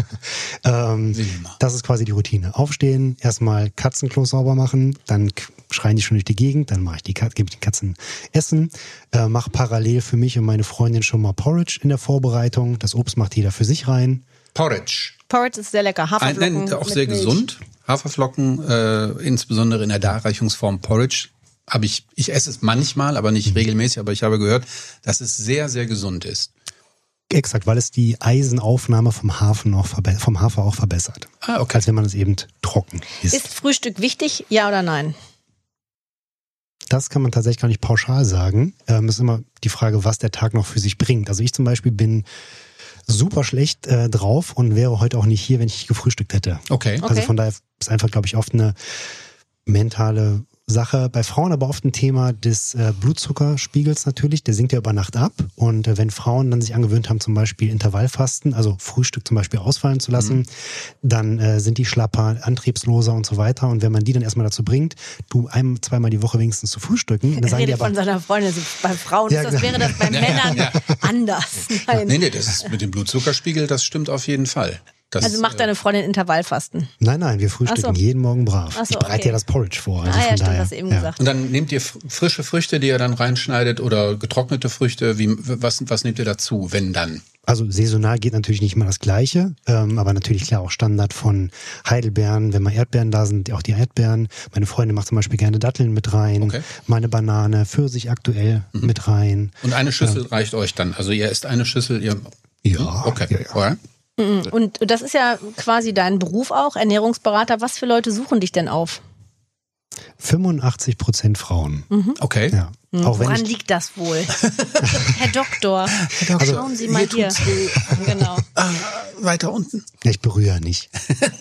Das ist quasi die Routine. Aufstehen, erstmal Katzenklo sauber machen, dann schreien die schon durch die Gegend, dann gebe ich den Katzen Essen, mache parallel für mich und meine Freundin schon mal Porridge in der Vorbereitung. Das Obst macht jeder für sich rein. Porridge. Porridge ist sehr lecker. Haferflocken. Auch sehr gesund. Haferflocken, insbesondere in der Darreichungsform Porridge. Ich esse es manchmal, aber nicht regelmäßig, aber ich habe gehört, dass es sehr, sehr gesund ist. Exakt, weil es die Eisenaufnahme vom Hafer auch verbessert. Ah, okay. Als wenn man es eben trocken isst. Ist Frühstück wichtig, ja oder nein? Das kann man tatsächlich gar nicht pauschal sagen. Es ist immer die Frage, was der Tag noch für sich bringt. Also ich zum Beispiel bin super schlecht drauf und wäre heute auch nicht hier, wenn ich nicht gefrühstückt hätte. Okay. Also von daher ist einfach, glaube ich, oft eine mentale Sache. Bei Frauen aber oft ein Thema des Blutzuckerspiegels natürlich. Der sinkt ja über Nacht ab. Und wenn Frauen dann sich angewöhnt haben, zum Beispiel Intervallfasten, also Frühstück zum Beispiel ausfallen zu lassen, dann sind die schlapper, antriebsloser und so weiter. Und wenn man die dann erstmal dazu bringt, zweimal die Woche wenigstens zu frühstücken, dann sagen die aber... von seiner Freundin, also bei Frauen wäre das bei Männern anders. Nein. Nee, das ist mit dem Blutzuckerspiegel, das stimmt auf jeden Fall. Also macht deine Freundin Intervallfasten? Nein, wir frühstücken jeden Morgen brav. Ich bereite ja das Porridge vor. Also ja, stimmt, hast du eben gesagt. Und dann nehmt ihr frische Früchte, die ihr dann reinschneidet oder getrocknete Früchte. Was nehmt ihr dazu, wenn dann? Also saisonal geht natürlich nicht immer das Gleiche, aber natürlich klar auch Standard von Heidelbeeren. Wenn mal Erdbeeren da sind, auch die Erdbeeren. Meine Freundin macht zum Beispiel gerne Datteln mit rein, meine Banane, Pfirsich aktuell mit rein. Und eine Schüssel reicht euch dann? Also ihr esst eine Schüssel, Ja. Okay. Ja. Und das ist ja quasi dein Beruf auch, Ernährungsberater. Was für Leute suchen dich denn auf? 85% Frauen. Okay. Ja. Auch Woran liegt das wohl? Herr Doktor, schauen Sie mal hier. Genau. Weiter unten. Ja, ich berühre nicht.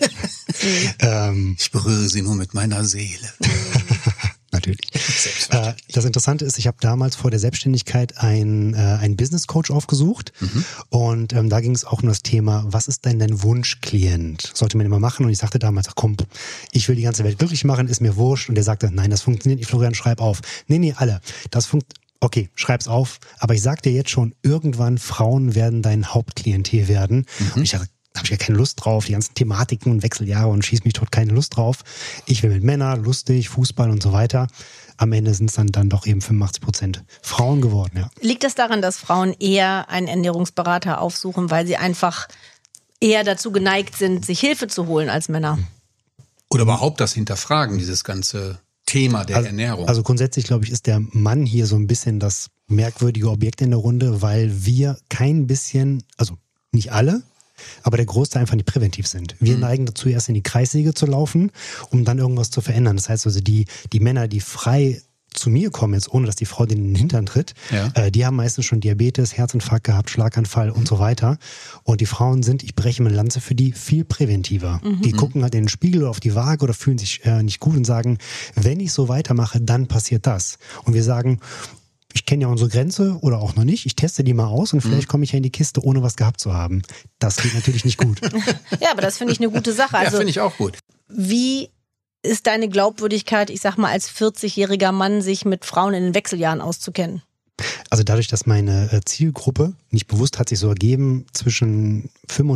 Ich berühre sie nur mit meiner Seele. Natürlich. Das Interessante ist, ich habe damals vor der Selbstständigkeit einen Business Coach aufgesucht und da ging es auch um das Thema, was ist denn dein Wunschklient? Sollte man immer machen und ich sagte damals, ach komm, ich will die ganze Welt glücklich machen, ist mir wurscht und der sagte, nein, das funktioniert nicht, Florian, schreib auf. Nee, alle. Okay, schreib's auf, aber ich sag dir jetzt schon, irgendwann Frauen werden dein Hauptklientel werden. Und ich dachte, da habe ich ja keine Lust drauf, die ganzen Thematiken und Wechseljahre und schieß mich tot, keine Lust drauf. Ich will mit Männern, lustig, Fußball und so weiter. Am Ende sind es dann doch eben 85% Frauen geworden, ja. Liegt das daran, dass Frauen eher einen Ernährungsberater aufsuchen, weil sie einfach eher dazu geneigt sind, sich Hilfe zu holen als Männer? Oder überhaupt das Hinterfragen, dieses ganze Thema der Ernährung. Also grundsätzlich, glaube ich, ist der Mann hier so ein bisschen das merkwürdige Objekt in der Runde, weil wir kein bisschen, also nicht alle, aber der Großteil einfach nicht präventiv sind. Wir neigen dazu, erst in die Kreissäge zu laufen, um dann irgendwas zu verändern. Das heißt also, die Männer, die frei zu mir kommen, jetzt ohne dass die Frau denen in den Hintern tritt, die haben meistens schon Diabetes, Herzinfarkt gehabt, Schlaganfall und so weiter. Und die Frauen sind, ich breche meine Lanze für die, viel präventiver. Die gucken halt in den Spiegel oder auf die Waage oder fühlen sich nicht gut und sagen, wenn ich so weitermache, dann passiert das. Und wir sagen, ich kenne ja unsere Grenze oder auch noch nicht. Ich teste die mal aus und vielleicht komme ich ja in die Kiste, ohne was gehabt zu haben. Das geht natürlich nicht gut. Ja, aber das finde ich eine gute Sache. Also, ja, finde ich auch gut. Wie ist deine Glaubwürdigkeit, ich sag mal, als 40-jähriger Mann, sich mit Frauen in den Wechseljahren auszukennen? Also dadurch, dass meine Zielgruppe, nicht bewusst, hat sich so ergeben, zwischen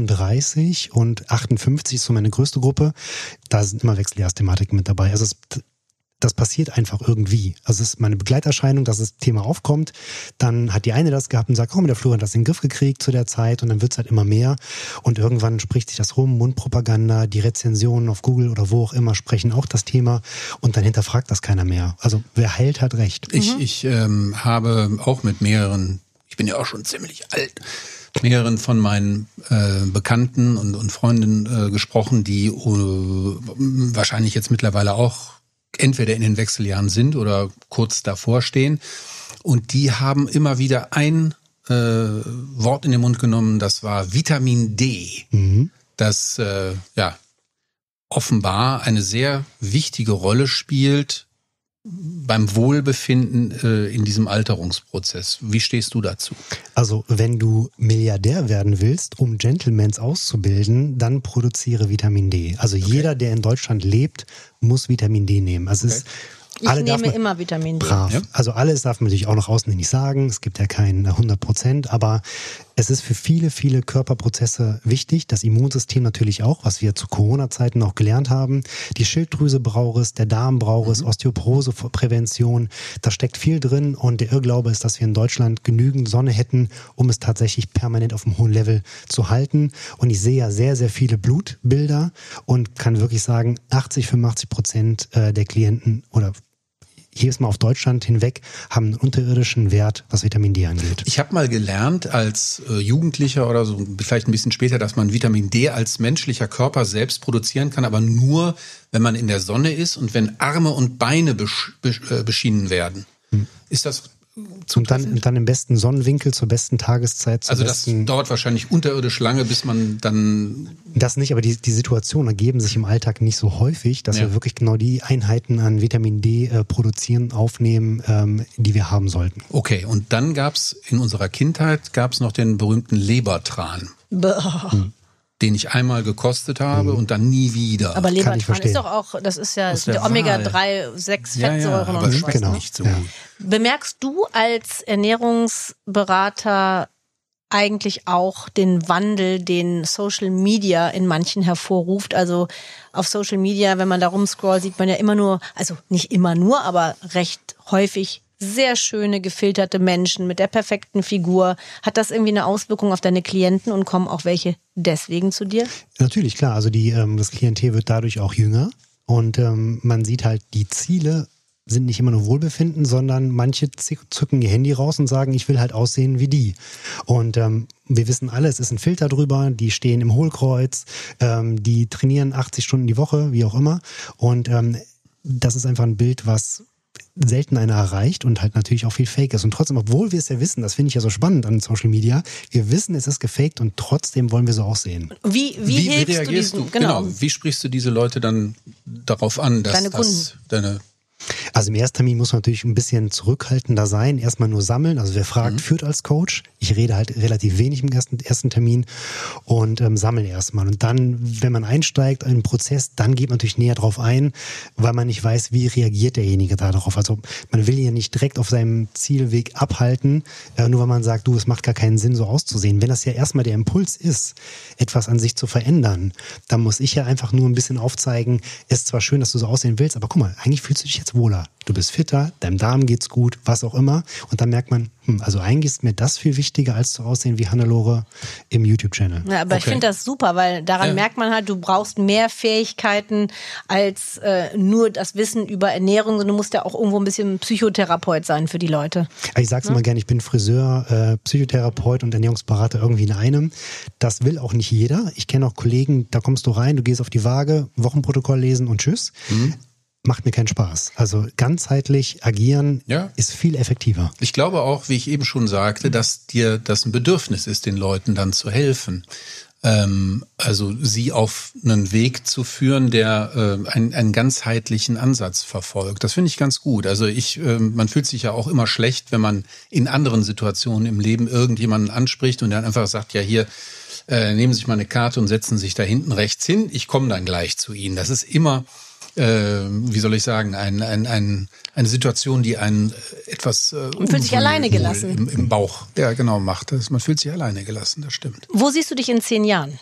35 und 58 ist so meine größte Gruppe, da sind immer Wechseljahrsthematiken mit dabei. Also das passiert einfach irgendwie. Also es ist meine Begleiterscheinung, dass das Thema aufkommt. Dann hat die eine das gehabt und sagt, komm, der Florian hat das in den Griff gekriegt zu der Zeit und dann wird es halt immer mehr. Und irgendwann spricht sich das rum, Mundpropaganda, die Rezensionen auf Google oder wo auch immer sprechen auch das Thema und dann hinterfragt das keiner mehr. Also wer heilt, hat recht. Ich habe auch mit mehreren, ich bin ja auch schon ziemlich alt, mehreren von meinen Bekannten und Freunden gesprochen, die wahrscheinlich jetzt mittlerweile auch entweder in den Wechseljahren sind oder kurz davor stehen. Und die haben immer wieder ein Wort in den Mund genommen, das war Vitamin D. Das offenbar eine sehr wichtige Rolle spielt beim Wohlbefinden in diesem Alterungsprozess. Wie stehst du dazu? Also wenn du Milliardär werden willst, um Gentlemans auszubilden, dann produziere Vitamin D. Also jeder, der in Deutschland lebt, muss Vitamin D nehmen. Also es ist Ich nehme immer Vitamin D. Brav. Ja. Also alles darf man natürlich auch nach außen nicht sagen. Es gibt ja kein 100%, aber es ist für viele, viele Körperprozesse wichtig. Das Immunsystem natürlich auch, was wir zu Corona-Zeiten noch gelernt haben. Die Schilddrüse braucht es, der Darm braucht es, Osteoporoseprävention. Da steckt viel drin und der Irrglaube ist, dass wir in Deutschland genügend Sonne hätten, um es tatsächlich permanent auf einem hohen Level zu halten. Und ich sehe ja sehr, sehr viele Blutbilder und kann wirklich sagen, 80-85% der Klienten oder jedes Mal auf Deutschland hinweg haben einen unterirdischen Wert, was Vitamin D angeht. Ich habe mal gelernt als Jugendlicher oder so, vielleicht ein bisschen später, dass man Vitamin D als menschlicher Körper selbst produzieren kann, aber nur, wenn man in der Sonne ist und wenn Arme und Beine beschienen werden. Ist das und dann im besten Sonnenwinkel, zur besten Tageszeit. Also das dauert wahrscheinlich unterirdisch lange, bis man dann... Das nicht, aber die Situationen ergeben sich im Alltag nicht so häufig, dass wir wirklich genau die Einheiten an Vitamin D produzieren, aufnehmen, die wir haben sollten. Okay, und dann gab's in unserer Kindheit noch den berühmten Lebertran. Den ich einmal gekostet habe und dann nie wieder. Aber Lebertran ist doch auch, das ist ja Omega-3, 6 Fettsäuren aber und das so. schmeckt nicht so gut. Bemerkst du als Ernährungsberater eigentlich auch den Wandel, den Social Media in manchen hervorruft? Also auf Social Media, wenn man da rumscrollt, sieht man ja immer nur, also nicht immer nur, aber recht häufig sehr schöne, gefilterte Menschen mit der perfekten Figur. Hat das irgendwie eine Auswirkung auf deine Klienten und kommen auch welche deswegen zu dir? Natürlich, klar. Also das Klientel wird dadurch auch jünger und man sieht halt, die Ziele sind nicht immer nur Wohlbefinden, sondern manche zücken ihr Handy raus und sagen, ich will halt aussehen wie die. Und wir wissen alle, es ist ein Filter drüber, die stehen im Hohlkreuz, die trainieren 80 Stunden die Woche, wie auch immer. Und das ist einfach ein Bild, was selten einer erreicht und halt natürlich auch viel Fake ist. Und trotzdem, obwohl wir es ja wissen, das finde ich ja so spannend an Social Media, wir wissen, es ist gefaked und trotzdem wollen wir so aussehen. Wie hilfst reagierst du? Genau. Wie sprichst du diese Leute dann darauf an, dass deine Kunden. Also im Ersttermin muss man natürlich ein bisschen zurückhaltender sein. Erstmal nur sammeln. Also wer fragt, führt als Coach. Ich rede halt relativ wenig im ersten Termin und sammle erstmal. Und dann, wenn man einsteigt in den Prozess, dann geht man natürlich näher drauf ein, weil man nicht weiß, wie reagiert derjenige darauf. Also man will ihn ja nicht direkt auf seinem Zielweg abhalten, nur weil man sagt, es macht gar keinen Sinn, so auszusehen. Wenn das ja erstmal der Impuls ist, etwas an sich zu verändern, dann muss ich ja einfach nur ein bisschen aufzeigen, es ist zwar schön, dass du so aussehen willst, aber guck mal, eigentlich fühlst du dich jetzt wohler. Du bist fitter, deinem Darm geht's gut, was auch immer. Und dann merkt man, also eigentlich ist mir das viel wichtiger, als zu aussehen wie Hannelore im YouTube-Channel. Ja, aber ich finde das super, weil daran merkt man halt, du brauchst mehr Fähigkeiten als nur das Wissen über Ernährung, sondern du musst ja auch irgendwo ein bisschen Psychotherapeut sein für die Leute. Ich sag's immer gerne, ich bin Friseur, Psychotherapeut und Ernährungsberater irgendwie in einem. Das will auch nicht jeder. Ich kenne auch Kollegen, da kommst du rein, du gehst auf die Waage, Wochenprotokoll lesen und tschüss. Macht mir keinen Spaß. Also ganzheitlich agieren ist viel effektiver. Ich glaube auch, wie ich eben schon sagte, dass dir das ein Bedürfnis ist, den Leuten dann zu helfen. Also sie auf einen Weg zu führen, der einen ganzheitlichen Ansatz verfolgt. Das finde ich ganz gut. Also man fühlt sich ja auch immer schlecht, wenn man in anderen Situationen im Leben irgendjemanden anspricht und der einfach sagt, ja hier, nehmen Sie sich mal eine Karte und setzen sich da hinten rechts hin. Ich komme dann gleich zu Ihnen. Das ist immer wie soll ich sagen, eine Situation, die einen etwas man fühlt sich alleine gelassen im Bauch, macht. Man fühlt sich alleine gelassen, das stimmt. Wo siehst du dich in 10 Jahren?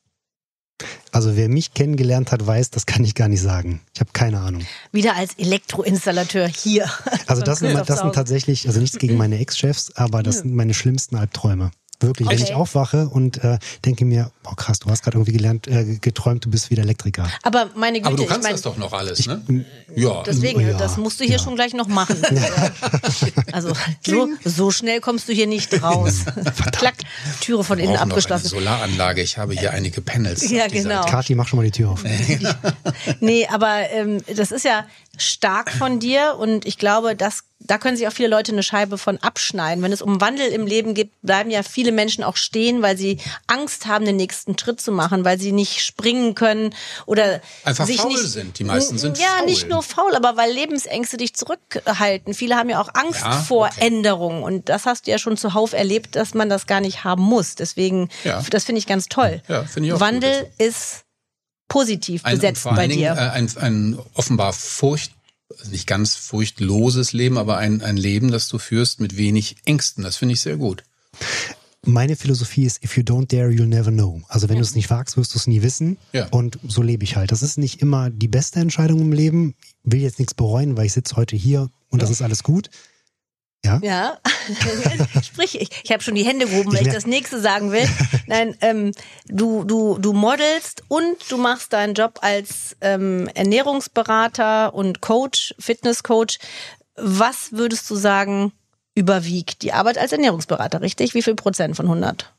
Also wer mich kennengelernt hat, weiß, das kann ich gar nicht sagen. Ich habe keine Ahnung. Wieder als Elektroinstallateur hier. Also das sind tatsächlich, also nichts gegen meine Ex-Chefs, aber das sind meine schlimmsten Albträume. Wirklich, wenn ich aufwache und denke mir, oh krass, du hast gerade irgendwie geträumt, du bist wieder Elektriker. Aber meine Güte, aber du kannst das doch noch alles, ne? Ja. Deswegen, das musst du hier schon gleich noch machen. Also so schnell kommst du hier nicht raus. Klack, Türe von innen abgeschlossen. Noch eine Solaranlage, ich habe hier einige Panels. Ja, genau. Kathi, mach schon mal die Tür auf. Nee, aber das ist ja stark von dir und ich glaube, da können sich auch viele Leute eine Scheibe von abschneiden. Wenn es um Wandel im Leben geht, bleiben ja viele Menschen auch stehen, weil sie Angst haben, den nächsten Schritt zu machen, weil sie nicht springen können oder einfach sich faul nicht, sind. Die meisten sind ja, faul. nicht nur faul, aber weil Lebensängste dich zurückhalten. Viele haben ja auch Angst vor Änderung und das hast du ja schon zuhauf erlebt, dass man das gar nicht haben muss. Deswegen, das finde ich ganz toll. Ja, finde ich auch Wandel gut. ist positiv besetzt bei dir. Ein offenbar nicht ganz furchtloses Leben, aber ein Leben, das du führst mit wenig Ängsten. Das finde ich sehr gut. Meine Philosophie ist, if you don't dare, you'll never know. Also wenn du es nicht wagst, wirst du es nie wissen. Ja. Und so lebe ich halt. Das ist nicht immer die beste Entscheidung im Leben. Will jetzt nichts bereuen, weil ich sitze heute hier und das ist alles gut. Ja. Ja. Sprich, ich habe schon die Hände gehoben, weil ich das nächste sagen will. Nein, du modelst und du machst deinen Job als Ernährungsberater und Coach, Fitnesscoach. Was würdest du sagen, überwiegt die Arbeit als Ernährungsberater, richtig? Wie viel Prozent von 100?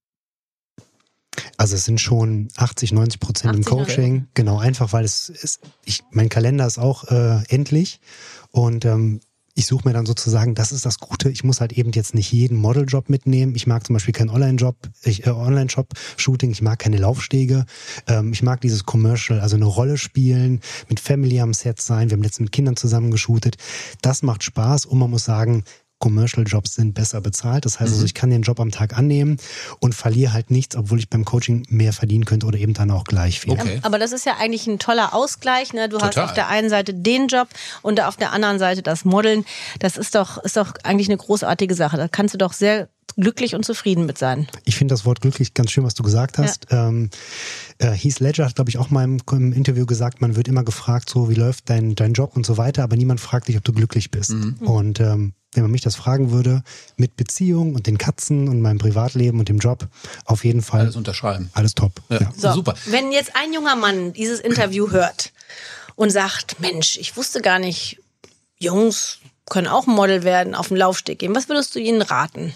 Also es sind schon 80-90% im Coaching. 90. Genau, einfach weil mein Kalender ist auch endlich und ich suche mir dann sozusagen, das ist das Gute, ich muss halt eben jetzt nicht jeden Modeljob mitnehmen. Ich mag zum Beispiel keinen Online-Shop-Shooting, ich mag keine Laufstege. Ich mag dieses Commercial, also eine Rolle spielen, mit Family am Set sein. Wir haben letztens mit Kindern zusammen geshootet. Das macht Spaß und man muss sagen, Commercial-Jobs sind besser bezahlt. Das heißt also, ich kann den Job am Tag annehmen und verliere halt nichts, obwohl ich beim Coaching mehr verdienen könnte oder eben dann auch gleich viel. Okay. Aber das ist ja eigentlich ein toller Ausgleich. Ne? Du hast auf der einen Seite den Job und auf der anderen Seite das Modeln. Das ist doch eigentlich eine großartige Sache. Da kannst du doch sehr glücklich und zufrieden mit sein. Ich finde das Wort glücklich ganz schön, was du gesagt hast. Ja. Heath Ledger hat, glaube ich, auch mal im Interview gesagt, man wird immer gefragt, so wie läuft dein Job und so weiter, aber niemand fragt dich, ob du glücklich bist. Und wenn man mich das fragen würde, mit Beziehung und den Katzen und meinem Privatleben und dem Job, auf jeden Fall. Alles unterschreiben. Alles top. Ja. So, super. Wenn jetzt ein junger Mann dieses Interview hört und sagt, Mensch, ich wusste gar nicht, Jungs können auch Model werden, auf den Laufsteg gehen, was würdest du ihnen raten?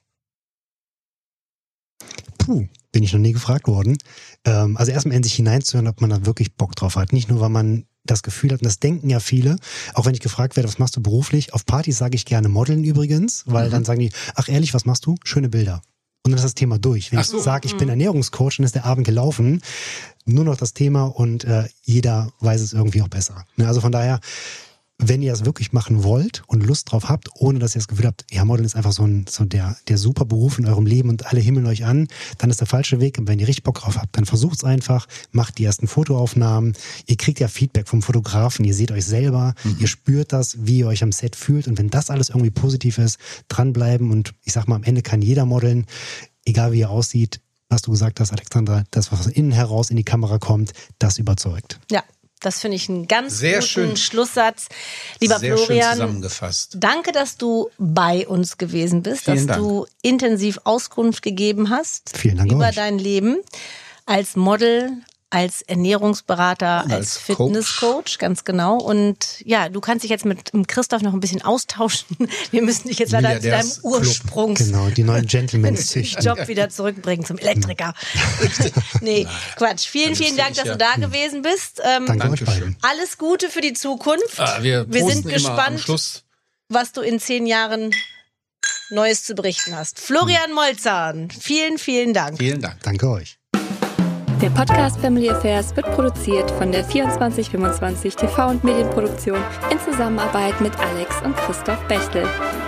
Bin ich noch nie gefragt worden. Also erstmal in sich hineinzuhören, ob man da wirklich Bock drauf hat. Nicht nur, weil man das Gefühl hat, und das denken ja viele, auch wenn ich gefragt werde, was machst du beruflich? Auf Partys sage ich gerne modeln übrigens, weil dann sagen die, ach ehrlich, was machst du? Schöne Bilder. Und dann ist das Thema durch. Wenn ich sage, ich bin Ernährungscoach, dann ist der Abend gelaufen. Nur noch das Thema und jeder weiß es irgendwie auch besser. Also von daher, wenn ihr das wirklich machen wollt und Lust drauf habt, ohne dass ihr das Gefühl habt, ja, Modeln ist einfach so der super Beruf in eurem Leben und alle himmeln euch an, dann ist der falsche Weg. Und wenn ihr richtig Bock drauf habt, dann versucht's einfach, macht die ersten Fotoaufnahmen. Ihr kriegt ja Feedback vom Fotografen, ihr seht euch selber, ihr spürt das, wie ihr euch am Set fühlt. Und wenn das alles irgendwie positiv ist, dranbleiben. Und ich sag mal, am Ende kann jeder modeln, egal wie er aussieht. Was du gesagt hast, Alexandra, das, was von innen heraus in die Kamera kommt, das überzeugt. Ja. Das finde ich einen ganz sehr guten schön. Schlusssatz. Lieber sehr Florian, schön zusammengefasst. Danke, dass du bei uns gewesen bist, Vielen dass Dank. du intensiv Auskunft gegeben hast Vielen Dank über euch. dein Leben als Model, als Ernährungsberater, als Fitnesscoach, ganz genau. Und ja, du kannst dich jetzt mit Christoph noch ein bisschen austauschen. Wir müssen dich jetzt leider zu deinem Genau, die neuen Gentlemans züchten. Job wieder zurückbringen zum Elektriker. Nee, Quatsch. Vielen Dank, dass du da gewesen bist. Danke euch beiden. Alles Gute für die Zukunft. Wir sind gespannt, was du in 10 Jahren Neues zu berichten hast. Florian Molzahn, vielen Dank. Vielen Dank. Danke euch. Der Podcast Family Affairs wird produziert von der 2425 TV- und Medienproduktion in Zusammenarbeit mit Alex und Christoph Bechtel.